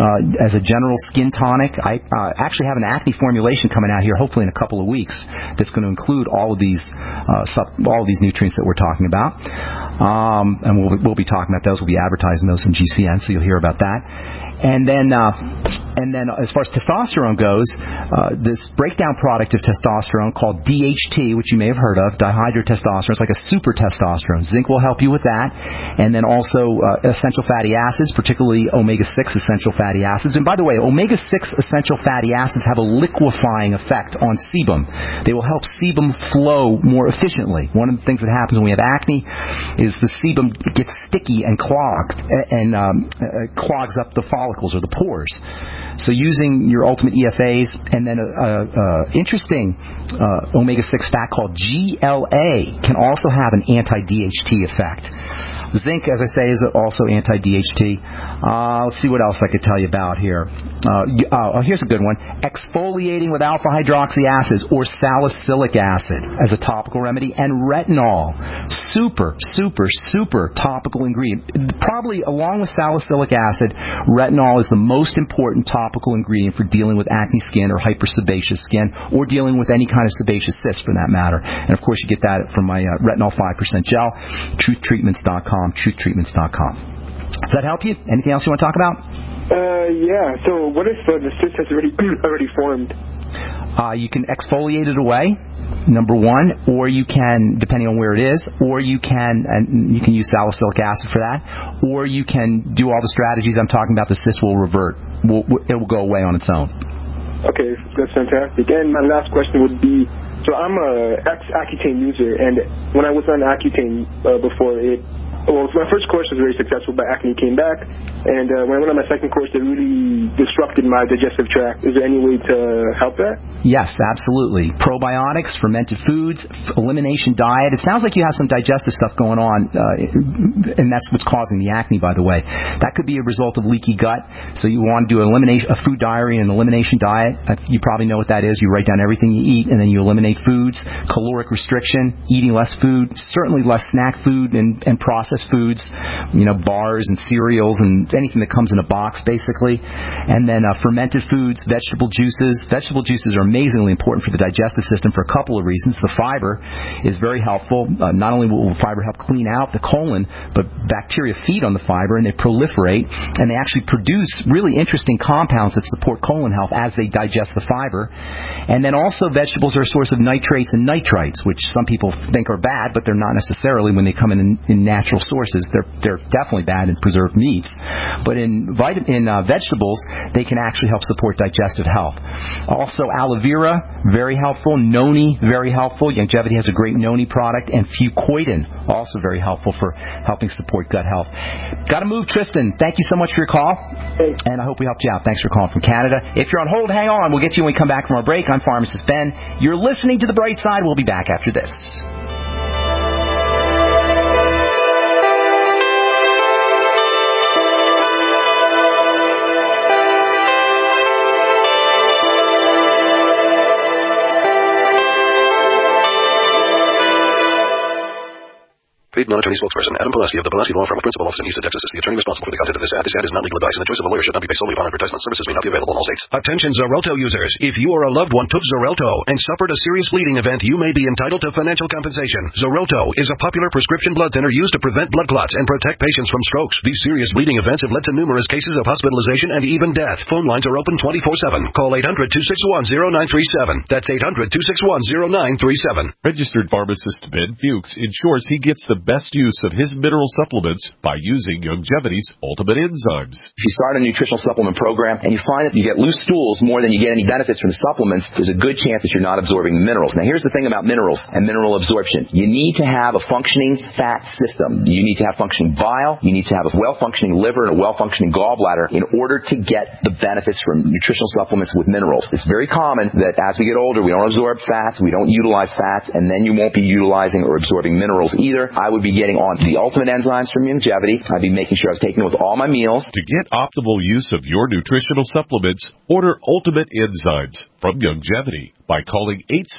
skin tonic. I actually have an acne formulation coming out here, hopefully in a couple of weeks, that's going to include all of these nutrients that we're talking about. And we'll be talking about those. We'll be advertising those in GCN, so you'll hear about that. And then as far as testosterone goes, this breakdown product of testosterone called DHT, which you may have heard of, dihydrotestosterone, it's like a super testosterone. Zinc will help you with that. And then also essential fatty acids, particularly omega-6 essential fatty acids. And by the way, omega-6 essential fatty acids have a liquefying effect on sebum. They will help sebum flow more efficiently. One of the things that happens when we have acne is the sebum gets sticky and clogged and clogs up the follicles or the pores. So using your Ultimate EFAs, and then interesting omega-6 fat called GLA can also have an anti-DHT effect. Zinc, as I say, is also anti-DHT. Let's see what else I could tell you about here. Here's a good one. Exfoliating with alpha hydroxy acids or salicylic acid as a topical remedy, and retinol. Super, super, super topical ingredient. Probably along with salicylic acid, retinol is the most important topical ingredient for dealing with acne skin or hypersebaceous skin, or dealing with any kind of sebaceous cyst for that matter. And of course you get that from my retinol 5% gel, truthtreatments.com, truthtreatments.com. Does that help you? Anything else you want to talk about? Yeah. So what if the cyst has already formed? You can exfoliate it away, number one, or you can, depending on where it is, or you can use salicylic acid for that, or you can do all the strategies I'm talking about. The cyst will revert. It will go away on its own. Okay, that's fantastic. And my last question would be, so I'm a ex-Accutane user, and when I was on Accutane before my first course was very successful, but acne came back, and when I went on my second course, it really disrupted my digestive tract. Is there any way to help that? Yes, absolutely. Probiotics, fermented foods, elimination diet. It sounds like you have some digestive stuff going on, and that's what's causing the acne, by the way. That could be a result of leaky gut, so you want to do a food diary and an elimination diet. You probably know what that is. You write down everything you eat, and then you eliminate foods. Caloric restriction, eating less food, certainly less snack food and processed foods, bars and cereals and anything that comes in a box, basically. And then fermented foods, vegetable juices. Vegetable juices are amazingly important for the digestive system for a couple of reasons. The fiber is very helpful. Not only will fiber help clean out the colon, but bacteria feed on the fiber and they proliferate, and they actually produce really interesting compounds that support colon health as they digest the fiber. And then also vegetables are a source of nitrates and nitrites, which some people think are bad, but they're not necessarily when they come in natural sources. They're definitely bad in preserved meats, but in vegetables they can actually help support digestive health. Also aloe vera, very helpful. Noni, very helpful. Youngevity has a great Noni product, and fucoidan, also very helpful for helping support gut health. Got to move, Tristan. Thank you so much for your call, and I hope we helped you out. Thanks for calling from Canada. If you're on hold, hang on. We'll get to you when we come back from our break. I'm Pharmacist Ben. You're listening to The Bright Side. We'll be back after this. Paid non-attorney spokesperson Adam Pulaski of the Pulaski Law Firm, principal office in Houston, Texas, is the attorney responsible for the content of this ad. This ad is not legal advice, and the choice of a lawyer should not be based solely upon advertisement. Services may not be available in all states. Attention Xarelto users. If you or a loved one took Xarelto and suffered a serious bleeding event, you may be entitled to financial compensation. Xarelto is a popular prescription blood thinner used to prevent blood clots and protect patients from strokes. These serious bleeding events have led to numerous cases of hospitalization and even death. Phone lines are open 24/7. Call 800-261-0937. That's 800-261-0937. Registered pharmacist Ben Fuchs ensures he gets the best use of his mineral supplements by using Youngevity's Ultimate Enzymes. If you start a nutritional supplement program and you find that you get loose stools more than you get any benefits from the supplements, there's a good chance that you're not absorbing the minerals. Now, here's the thing about minerals and mineral absorption. You need to have a functioning fat system. You need to have functioning bile. You need to have a well-functioning liver and a well-functioning gallbladder in order to get the benefits from nutritional supplements with minerals. It's very common that as we get older, we don't absorb fats, we don't utilize fats, and then you won't be utilizing or absorbing minerals either. I would be getting on the Ultimate Enzymes from Youngevity. I'd be making sure I was taking it with all my meals. To get optimal use of your nutritional supplements, order Ultimate Enzymes from Youngevity by calling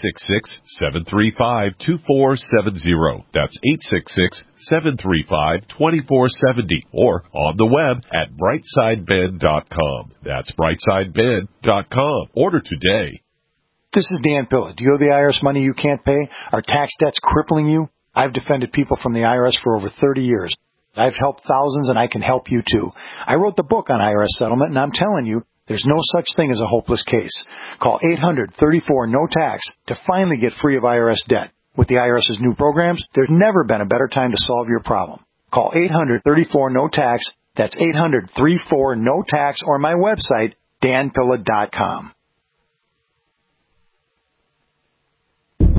866-735-2470. That's 866-735-2470. Or on the web at brightsidebed.com. That's brightsidebed.com. Order today. This is Dan Pilla. Do you owe the IRS money you can't pay? Are tax debts crippling you? I've defended people from the IRS for over 30 years. I've helped thousands, and I can help you too. I wrote the book on IRS settlement, and I'm telling you, there's no such thing as a hopeless case. Call 800-34-NO-TAX to finally get free of IRS debt. With the IRS's new programs, there's never been a better time to solve your problem. Call 800-34-NO-TAX. That's 800-34-NO-TAX, or my website, danpilla.com.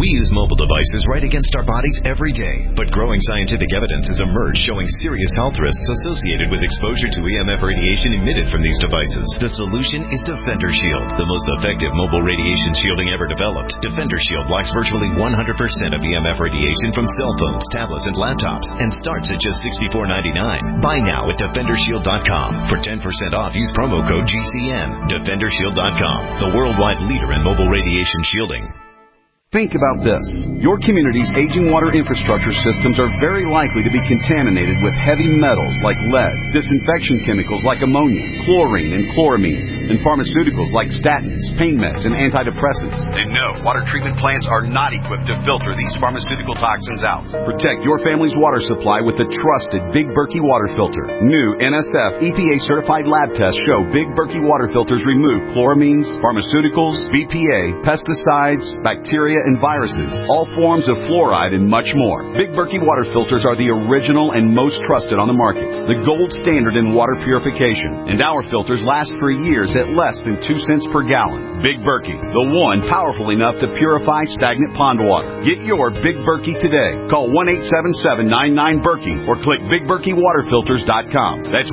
We use mobile devices right against our bodies every day, but growing scientific evidence has emerged showing serious health risks associated with exposure to EMF radiation emitted from these devices. The solution is Defender Shield, the most effective mobile radiation shielding ever developed. Defender Shield blocks virtually 100% of EMF radiation from cell phones, tablets, and laptops, and starts at just $64.99. Buy now at DefenderShield.com. For 10% off, use promo code GCN. DefenderShield.com, the worldwide leader in mobile radiation shielding. Think about this. Your community's aging water infrastructure systems are very likely to be contaminated with heavy metals like lead, disinfection chemicals like ammonia, chlorine and chloramines, and pharmaceuticals like statins, pain meds, and antidepressants. And no, water treatment plants are not equipped to filter these pharmaceutical toxins out. Protect your family's water supply with the trusted Big Berkey water filter. New NSF EPA-certified lab tests show Big Berkey water filters remove chloramines, pharmaceuticals, BPA, pesticides, bacteria, and viruses, all forms of fluoride, and much more. Big Berkey water filters are the original and most trusted on the market, the gold standard in water purification, and our filters last for years at less than 2 cents per gallon. Big Berkey, the one powerful enough to purify stagnant pond water. Get your Big Berkey today. Call 1-877-99-BERKEY or click BigBerkeyWaterFilters.com. That's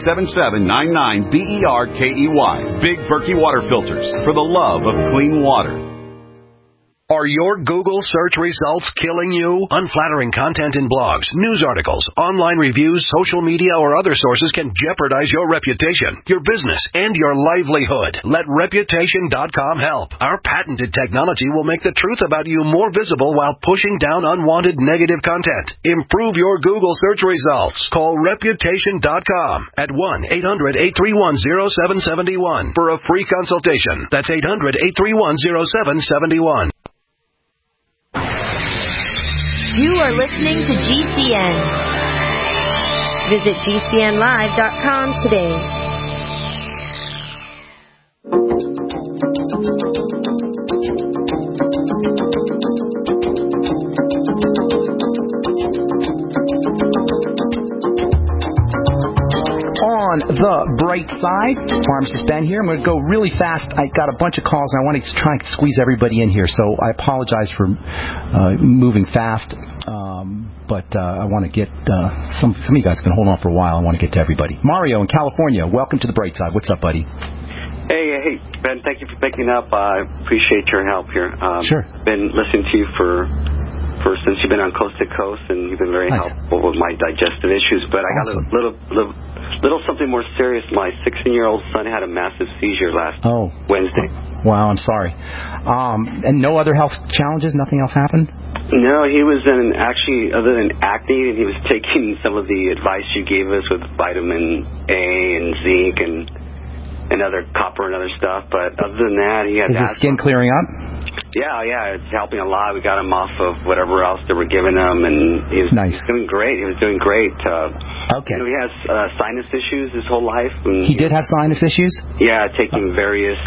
1-877-99-BERKEY. Big Berkey Water Filters, for the love of clean water. Are your Google search results killing you? Unflattering content in blogs, news articles, online reviews, social media, or other sources can jeopardize your reputation, your business, and your livelihood. Let Reputation.com help. Our patented technology will make the truth about you more visible while pushing down unwanted negative content. Improve your Google search results. Call Reputation.com at 1-800-831-0771 for a free consultation. That's 800-831-0771. You are listening to GCN. Visit GCNlive.com today. On the bright side, Pharmacist Ben here. I'm going to go really fast. I got a bunch of calls, and I want to try and squeeze everybody in here, so I apologize for moving fast, but I want to get some of you guys can hold on for a while. I want to get to everybody. Mario in California, welcome to the bright side. What's up, buddy? Hey, Ben, thank you for picking up. I appreciate your help here. Sure. Been listening to you for since you've been on Coast to Coast, and you've been very helpful with my digestive issues, but I got a little something more serious. My 16-year-old son had a massive seizure last Wednesday. Wow, I'm sorry. And no other health challenges? Nothing else happened? No, he was actually, other than acne, and he was taking some of the advice you gave us with vitamin A and zinc and other copper and other stuff. But other than that, he had asthma. Is his skin clearing up? Yeah, it's helping a lot. We got him off of whatever else they were giving him, and he was doing great. He was doing great. Okay. He has sinus issues his whole life. And he did have sinus issues? Yeah, taking various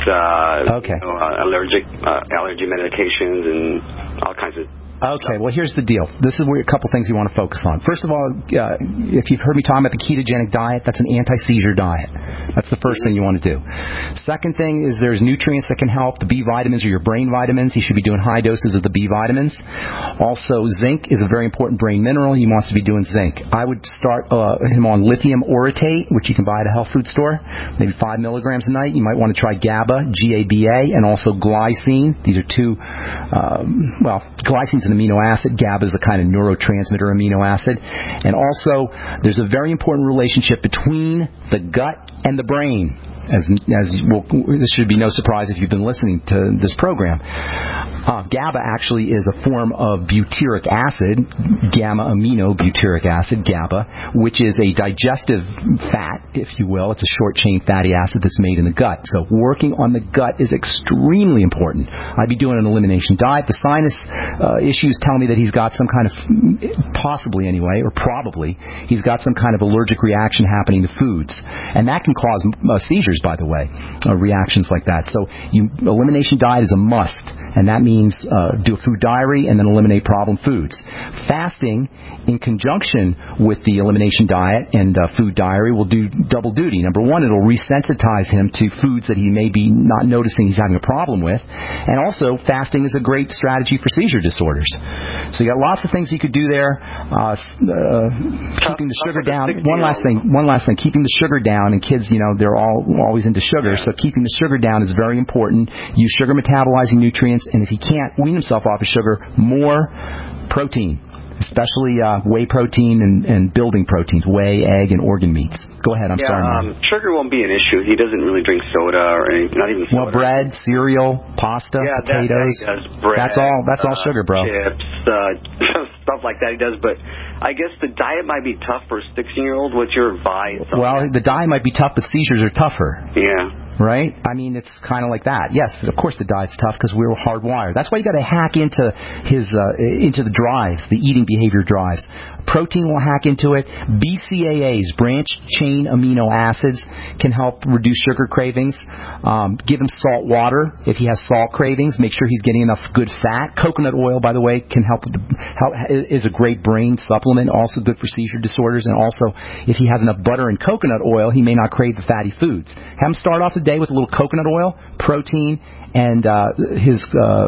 allergy medications and all kinds of. Okay, well, here's the deal. This is a couple things you want to focus on. First of all, if you've heard me talking about the ketogenic diet, that's an anti-seizure diet. That's the first thing you want to do. Second thing is there's nutrients that can help. The B vitamins are your brain vitamins. He should be doing high doses of the B vitamins. Also, zinc is a very important brain mineral. He wants to be doing zinc. I would start him on lithium orotate, which you can buy at a health food store, maybe 5 milligrams a night. You might want to try GABA, G-A-B-A, and also glycine. These are two, glycine's an amino acid. GABA is a kind of neurotransmitter amino acid. And also, there's a very important relationship between the gut and the brain. This should be no surprise if you've been listening to this program. GABA actually is a form of butyric acid, gamma-aminobutyric acid, GABA, which is a digestive fat, if you will. It's a short-chain fatty acid that's made in the gut. So working on the gut is extremely important. I'd be doing an elimination diet. The sinus issues tell me that he's got some kind of, possibly anyway, or probably, he's got some kind of allergic reaction happening to foods. And that can cause seizures, by the way, reactions like that. So elimination diet is a must. And that means do a food diary and then eliminate problem foods. Fasting, in conjunction with the elimination diet and food diary, will do double duty. Number one, it'll resensitize him to foods that he may be not noticing he's having a problem with. And also, fasting is a great strategy for seizure disorders. So you got lots of things you could do there. Keeping the sugar down. One last thing. Keeping the sugar down. And kids, they're always into sugar. So keeping the sugar down is very important. Use sugar metabolizing nutrients. And if he can't wean himself off of sugar, more protein, especially whey protein and building proteins, whey, egg, and organ meats. Go ahead. I'm sorry. Sugar won't be an issue. He doesn't really drink soda or anything, not even soda. Well, bread, cereal, pasta, potatoes. That he does. Bread, that's all sugar, bro. Chips, stuff like that he does. But I guess the diet might be tough for a 16-year-old. What's your advice? Well, the diet might be tough, but seizures are tougher. Yeah. Right? I mean, it's kind of like that. Yes, of course the diet's tough because we're hardwired. That's why you got to hack into into the drives, the eating behavior drives. Protein will hack into it. BCAAs, branched-chain amino acids, can help reduce sugar cravings. Give him salt water if he has salt cravings. Make sure he's getting enough good fat. Coconut oil, by the way, can help is a great brain supplement, also good for seizure disorders. And also, if he has enough butter and coconut oil, he may not crave the fatty foods. Have him start off the day with a little coconut oil, protein, and his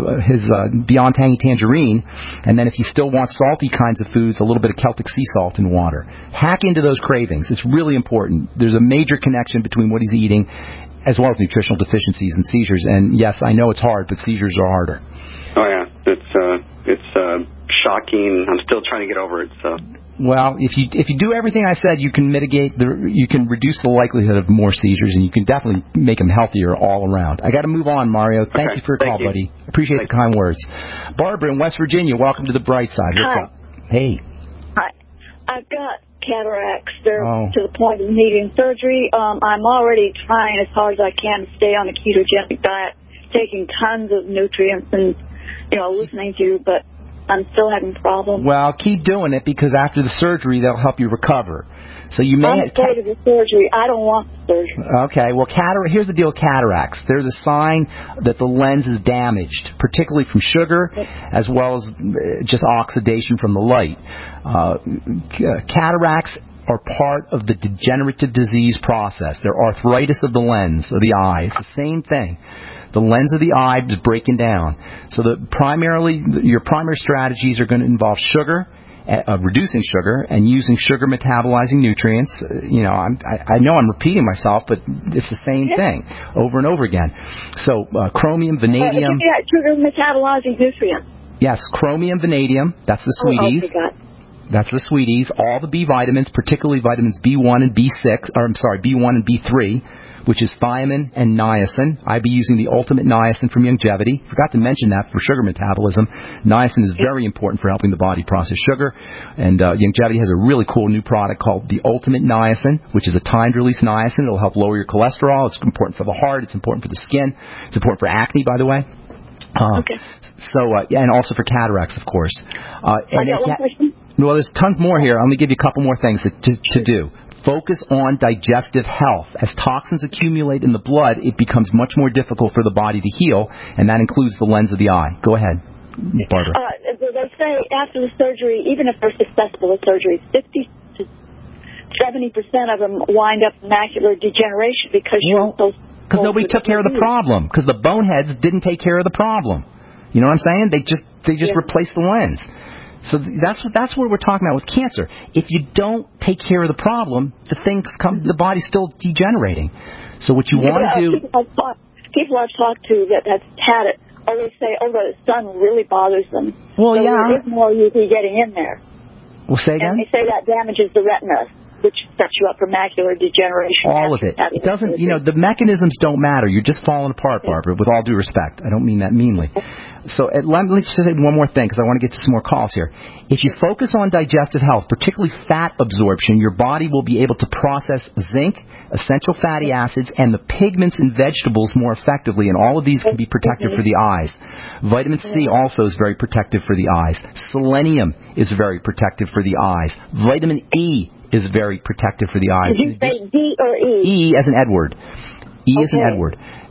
Beyond Tangy Tangerine, and then if he still wants salty kinds of foods, a little bit of Celtic sea salt in water. Hack into those cravings. It's really important. There's a major connection between what he's eating as well as nutritional deficiencies and seizures. And yes, I know it's hard, but seizures are harder. Oh yeah, it's shocking. I'm still trying to get over it. So. Well, if you do everything I said, you can you can reduce the likelihood of more seizures, and you can definitely make them healthier all around. I got to move on, Mario. Thank you for your call, buddy. Appreciate the kind words. Barbara in West Virginia, welcome to the bright side. What's up? Hey. Hi. I've got cataracts. They're to the point of needing surgery. I'm already trying as hard as I can to stay on a ketogenic diet, taking tons of nutrients and, listening to you, but I'm still having problems. Well, keep doing it because after the surgery, they'll help you recover. So you may I'm afraid of the surgery. I don't want the surgery. Okay. Well, here's the deal with cataracts. They're the sign that the lens is damaged, particularly from sugar as well as just oxidation from the light. Cataracts are part of the degenerative disease process. They're arthritis of the lens, of the eye. It's the same thing. The lens of the eye is breaking down. So your primary strategies are going to involve sugar, reducing sugar, and using sugar metabolizing nutrients. I know I'm repeating myself, but it's the same thing over and over again. So chromium, vanadium. Sugar metabolizing nutrients. Yes, chromium, vanadium. That's the sweeties. That's the sweeties. All the B vitamins, particularly vitamins B1 and B1 and B3. Which is thiamine and niacin. I'd be using the Ultimate Niacin from Youngevity. Forgot to mention that for sugar metabolism. Niacin is very important for helping the body process sugar. And Youngevity has a really cool new product called the Ultimate Niacin, which is a timed-release niacin. It'll help lower your cholesterol. It's important for the heart. It's important for the skin. It's important for acne, by the way. So, and also for cataracts, of course. I got one question. Well, there's tons more here. I'm going to give you a couple more things to do. Focus on digestive health. As toxins accumulate in the blood, it becomes much more difficult for the body to heal, and that includes the lens of the eye. Go ahead, Barbara. They say after the surgery, even if they're successful with surgery, 50 to 70% of them wind up in macular degeneration because nobody took care of the problem. Because the boneheads didn't take care of the problem. You know what I'm saying? They just replaced the lens. So that's what we're talking about with cancer. If you don't take care of the problem, the body's still degenerating. So what you want to do... People I've talked to that have had it always say, the sun really bothers them. Well, so there is more UV getting in there. Well, say again? And they say that damages the retina, which sets you up for macular degeneration. All of it. It doesn't, the mechanisms don't matter. You're just falling apart, Barbara, with all due respect. I don't mean that meanly. So let me just say one more thing, because I want to get to some more calls here. If you focus on digestive health, particularly fat absorption, your body will be able to process zinc, essential fatty acids, and the pigments in vegetables more effectively, and all of these can be protective for the eyes. Vitamin C also is very protective for the eyes. Selenium is very protective for the eyes. Vitamin E is very protective for the eyes. Did you say D or E? E as in Edward. E as in Edward.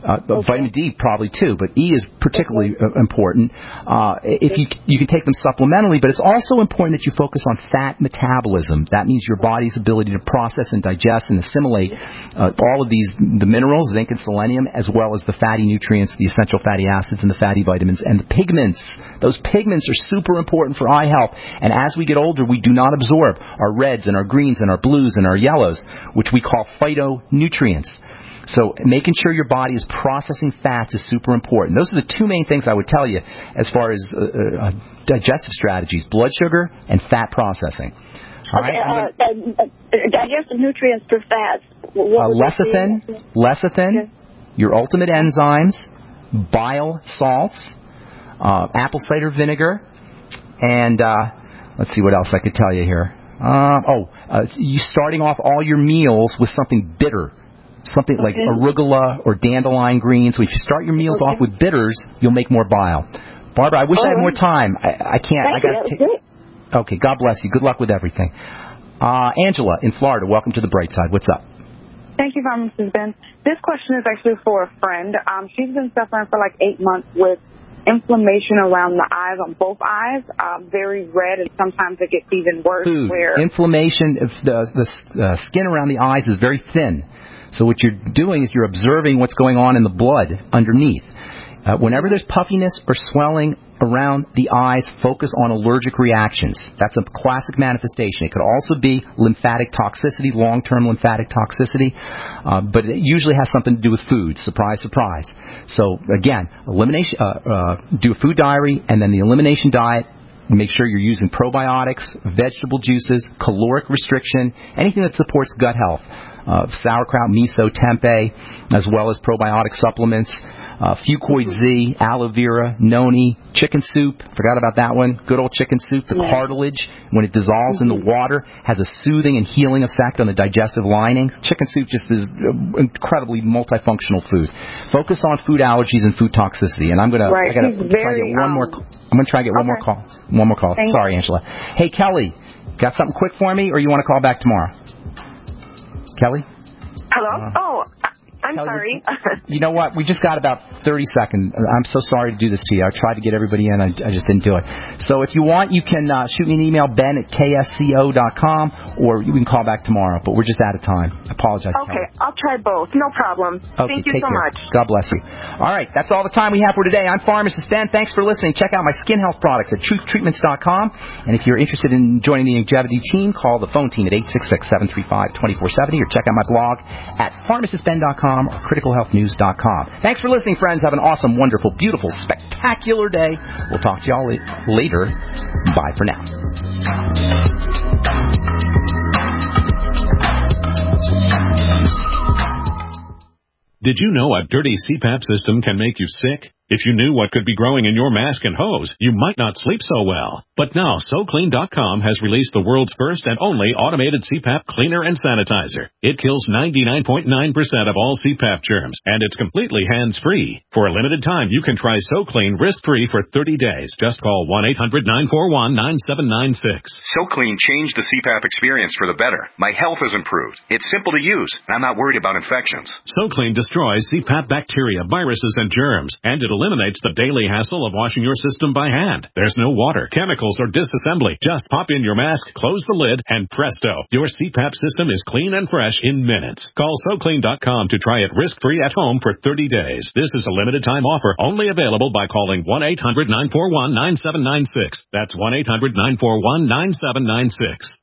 Vitamin D probably too, but E is particularly important. If you can take them supplementally, but it's also important that you focus on fat metabolism. That means your body's ability to process and digest and assimilate all of the minerals, zinc and selenium, as well as the fatty nutrients, the essential fatty acids and the fatty vitamins and the pigments. Those pigments are super important for eye health. And as we get older, we do not absorb our reds and our greens and our blues and our yellows, which we call phytonutrients. So making sure your body is processing fats is super important. Those are the two main things I would tell you as far as digestive strategies, blood sugar and fat processing. All right, digestive nutrients for fats. Lecithin, your ultimate enzymes, bile salts, apple cider vinegar, and let's see what else I could tell you here. You starting off all your meals with something bitter. Something like arugula or dandelion greens. So if you start your meals off with bitters, you'll make more bile. Barbara, I wish I had more time. I can't. I got to take. Okay, God bless you. Good luck with everything. Angela in Florida, welcome to the Bright Side. What's up? Thank you, Mrs. Ben. This question is actually for a friend. She's been suffering for like 8 months with inflammation around the eyes, on both eyes, very red, and sometimes it gets even worse. Inflammation, the skin around the eyes is very thin. So what you're doing is you're observing what's going on in the blood underneath. Whenever there's puffiness or swelling around the eyes, focus on allergic reactions. That's a classic manifestation. It could also be lymphatic toxicity, long-term lymphatic toxicity, but it usually has something to do with food. Surprise, surprise. So again, elimination. Do a food diary, and then the elimination diet. Make sure you're using probiotics, vegetable juices, caloric restriction, anything that supports gut health. Sauerkraut, miso, tempeh, as well as probiotic supplements. Fucoid Z, aloe vera, noni, chicken soup. Forgot about that one. Good old chicken soup. The cartilage, when it dissolves in the water, has a soothing and healing effect on the digestive lining. Chicken soup just is incredibly multifunctional food. Focus on food allergies and food toxicity. And I'm gonna try to get one more. I'm gonna try to get one more call. One more call. Sorry, Angela. Hey, Kelly, got something quick for me, or you want to call back tomorrow? Kelly? Hello? I'm Kelly, sorry. You know what? We just got about 30 seconds. I'm so sorry to do this to you. I tried to get everybody in. I just didn't do it. So if you want, you can shoot me an email, ben@ksco.com, or you can call back tomorrow. But we're just out of time. I apologize, Okay, Kelly. I'll try both. No problem. Okay, Thank you so much. God bless you. All right, that's all the time we have for today. I'm Pharmacist Ben. Thanks for listening. Check out my skin health products at truthtreatments.com. And if you're interested in joining the longevity team, call the phone team at 866-735-2470, or check out my blog at pharmacistben.com or criticalhealthnews.com. Thanks for listening, friends. Have an awesome, wonderful, beautiful, spectacular day. We'll talk to y'all later. Bye for now. Did you know a dirty CPAP system can make you sick? If you knew what could be growing in your mask and hose, you might not sleep so well. But now, SoClean.com has released the world's first and only automated CPAP cleaner and sanitizer. It kills 99.9% of all CPAP germs, and it's completely hands-free. For a limited time, you can try SoClean risk-free for 30 days. Just call 1-800-941-9796. SoClean changed the CPAP experience for the better. My health has improved. It's simple to use, and I'm not worried about infections. SoClean destroys CPAP bacteria, viruses, and germs, and it eliminates the daily hassle of washing your system by hand. There's no water, chemicals, or disassembly. Just pop in your mask, close the lid, and presto, your CPAP system is clean and fresh in minutes. Call SoClean.com to try it risk-free at home for 30 days. This is a limited-time offer, only available by calling 1-800-941-9796. That's 1-800-941-9796.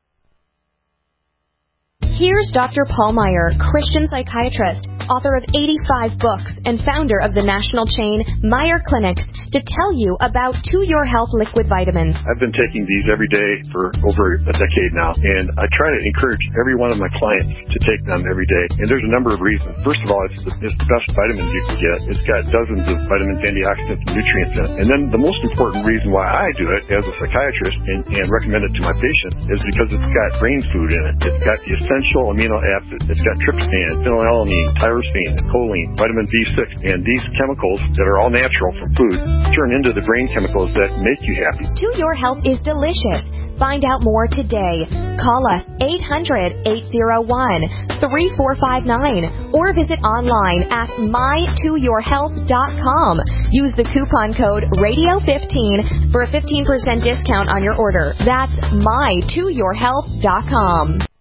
Here's Dr. Paul Meyer, Christian psychiatrist, author of 85 books, and founder of the national chain Meyer Clinics, to tell you about To Your Health liquid vitamins. I've been taking these every day for over a decade now, and I try to encourage every one of my clients to take them every day. And there's a number of reasons. First of all, it's the best vitamins you can get. It's got dozens of vitamins, antioxidants, and nutrients in it. And then the most important reason why I do it as a psychiatrist and recommend it to my patients is because it's got brain food in it. It's got the essential essential amino acids. It's got tryptophan, phenylalanine, tyrosine, choline, vitamin B6, and these chemicals that are all natural from food turn into the brain chemicals that make you happy. To Your Health is delicious. Find out more today. Call us 800-801-3459 or visit online at mytoyourhealth.com. Use the coupon code RADIO15 for a 15% discount on your order. That's mytoyourhealth.com.